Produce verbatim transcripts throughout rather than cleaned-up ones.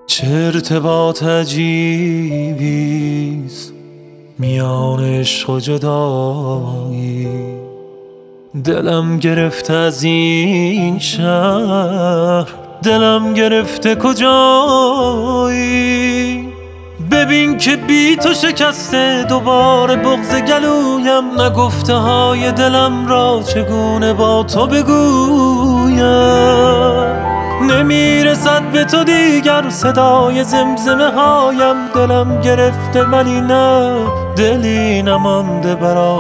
چه ارتباط عجیبیست میان عشق و جدایی. دلم گرفته از این شهر، دلم گرفته کجایی. ببین که بی تو شکسته دوباره بغض گلویم، نگفته های دلم را چگونه با تو بگویم. نمیرسد به تو دیگر صدای زمزمه هایم، دلم گرفته ولی نه دلی نمانده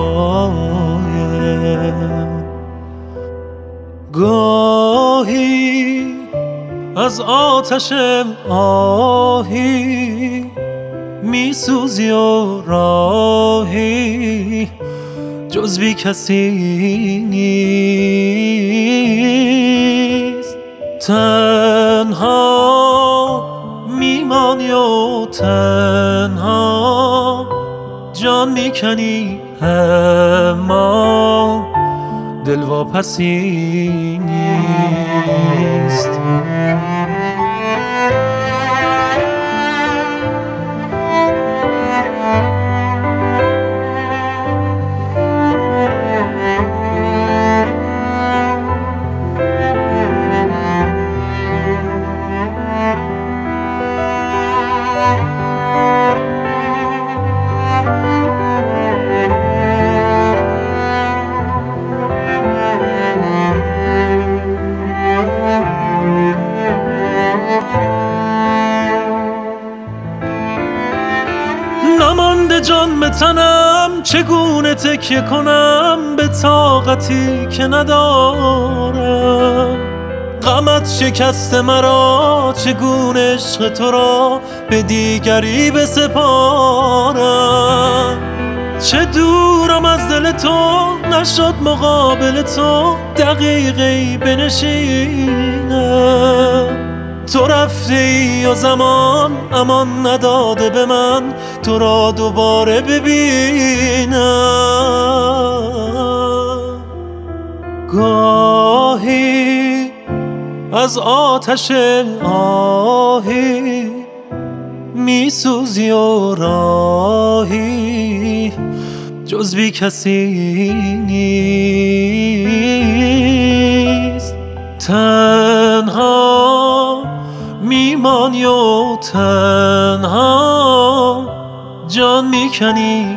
برایم. گاهی از آتش آهی میسوزی و راهی جز بی کسی نیست. تنها میمانی و تنها جان میکنی، اما دل واپسی نیست. نمانده جان به تنم، چگونه تکیه کنم به طاقتی که ندارم. غمت شکسته مرا، چگونه عشق تو را به دیگری بسپارم. چه دورم از دل تو، نشد مقابل تو دقیقی بنشینم. تو رفته ای و زمان امان نداده به من تو را دوباره ببینم. گاهی از آتش آهی میسوزی و راهی جز بی کسی نیست. تنها میمانی و تنها جان میکنی،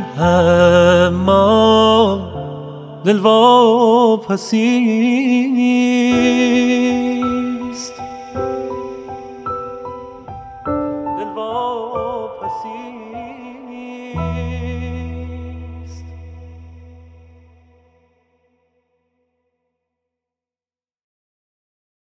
اما دل واپسی نیست.